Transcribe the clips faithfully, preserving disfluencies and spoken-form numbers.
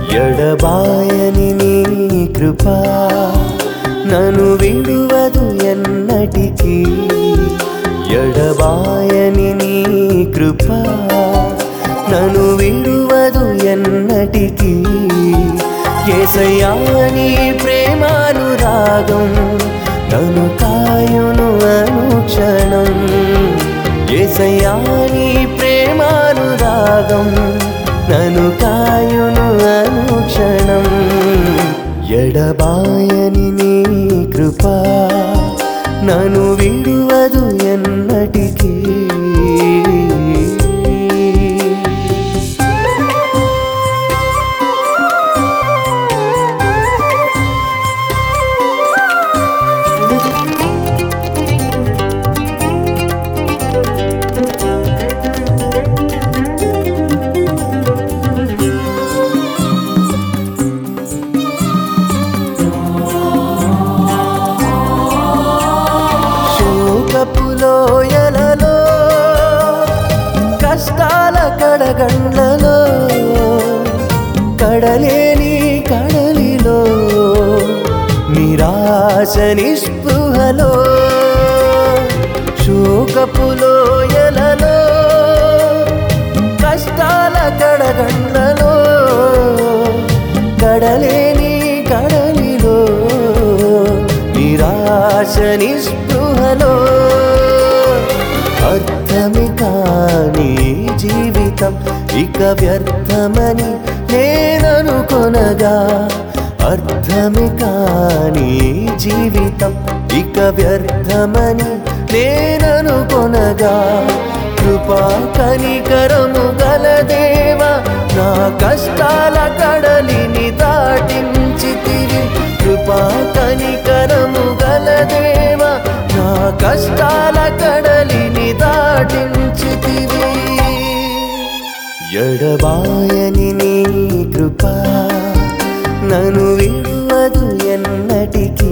ఎడబాయని నీ కృపా నన్ను విడువదు ఎన్నటికీ. ఎడబాయని నీ కృపా నన్ను విడువదు ఎన్నటికీ. యేసయ్యా నీ ప్రేమానురాగం నన్ను కాయును అనుక్షణం. యేసయ్యా నీ ప్రేమానురాగం నన్ను కాయును అనుక్షణం. ఎడబాయని నీ కృపా నన్ను విడువదు ఎన్నటికీ. లోయలలో కష్టాల కడగండ్లలో కడలేని కడలిలో నిరాశ నిస్పృహలో శోకపు లోయలలో కష్టాల కడగండ్లలో కడలేని కడలిలో నిరాశ నిస్పృహలో అర్థమే కాని జీవితం ఇక వ్యర్థమని నేననుకొనగా. అర్థమే కాని జీవితం ఇక వ్యర్థమని నేననుకొనగా. కృపా కనికరము గల దేవా నా కష్టాల కడలిని దాటించితివి. కృపా కనికరము గల దేవా నా కష్టాల కడలిని దాటించితివి. ఎడబాయని నీ కృపా నన్ను విడువదు ఎన్నటికీ.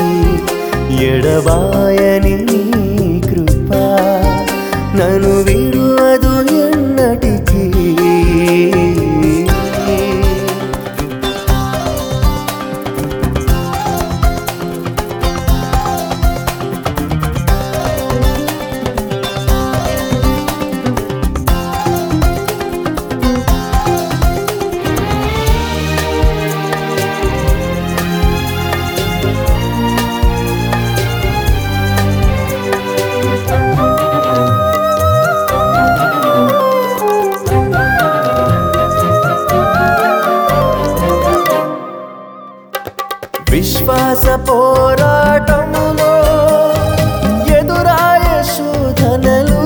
ఎడబాయని నీ కృపా నన్ను విడువదు ఎన్నటికీ. విశ్వాస పోరాటములో ఎదురాయ శోధనలు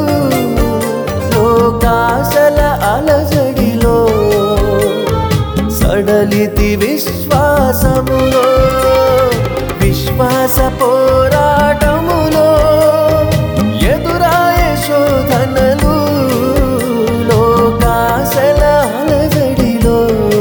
లోకాశల అలజడిలో సడలితి విశ్వాసములో. విశ్వాస పోరాటములో ఎదురాయ శోధనలు లోకాశల అలజడిలో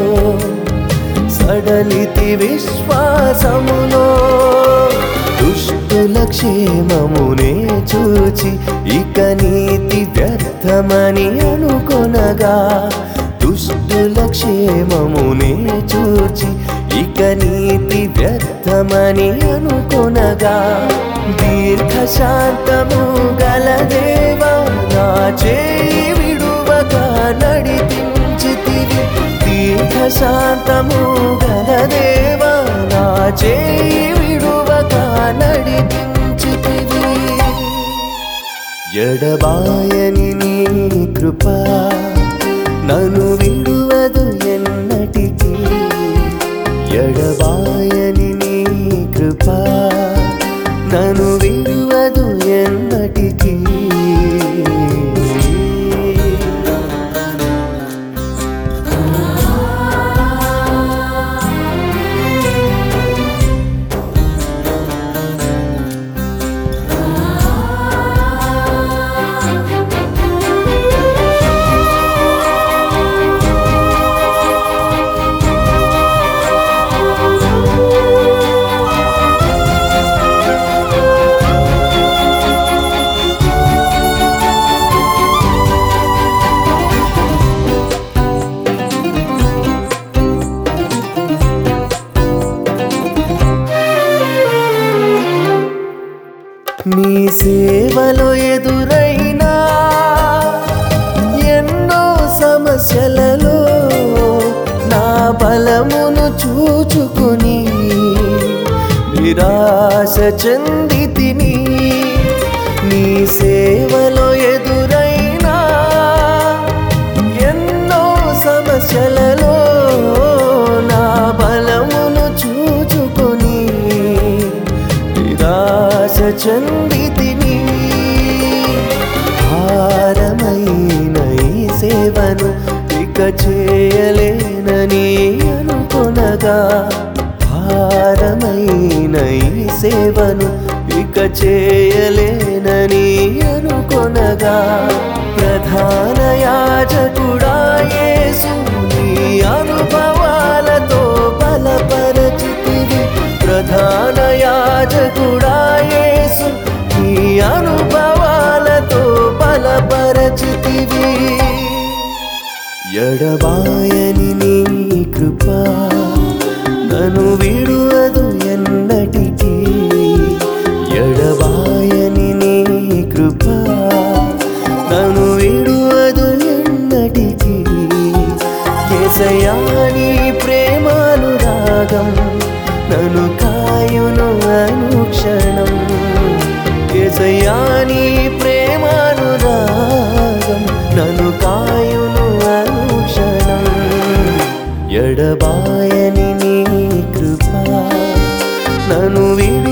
సడలితి విశ్వాసములో. దుష్టుల క్షేమమునే చూచి ఇక నీతి వ్యర్థమని అనుకొనగా. దుష్టుల క్షేమమునే చూచి ఇక నీతి వ్యర్థమని అనుకొనగా. దీర్ఘశాంతము గల దేవా నా చేయి విడువక నడిపించితివి. దీర్ఘశాంతము గల దేవా నా చేయి విడువక నడిపించితివి. ఎడబాయని నీ కృపా నన్ను విడువదు ఎన్నటికీ. ఎడబాయని నీ కృపా నన్ను విడువదు ఎన్నటికీ. సేవలో ఎదురైనా ఎన్నో సమస్యలలో నా బలమును చూచుకుని నిరాశ చెందితిని. నీ సేవలో ఎదురైనా ఎన్నో సమస్యలలో నా బలమును చూచుకొని నిరాశ చెందితిని. భారమైన ఈ సేవను ఇక చేయలేనని అనుకొనగా, భారమైన ఈ సేవను ఇక చేయలేనని అనుకొనగా, ప్రధాన యాజకుడా యేసు నీ అనుభవాలతో బలపరచితివి. ప్రధాన యాజకుడా యేసు నీ అనుభవాలతో బలపరచితివి. ఎడబాయని నీ కృప నన్ను విడువదు ఎన్నటికీ. ఎడబాయని నీ కృప నన్ను విడువదు ఎన్నటికీ. యేసయ్యా నీ ప్రేమానురాగం నన్ను కాయును అనుక్షణం. యేసయ్యా నీ ప్రేమానురాగం నన్ను కాయును అనుక్షణం. ఎడబాయని నీ కృప నన్ను విడు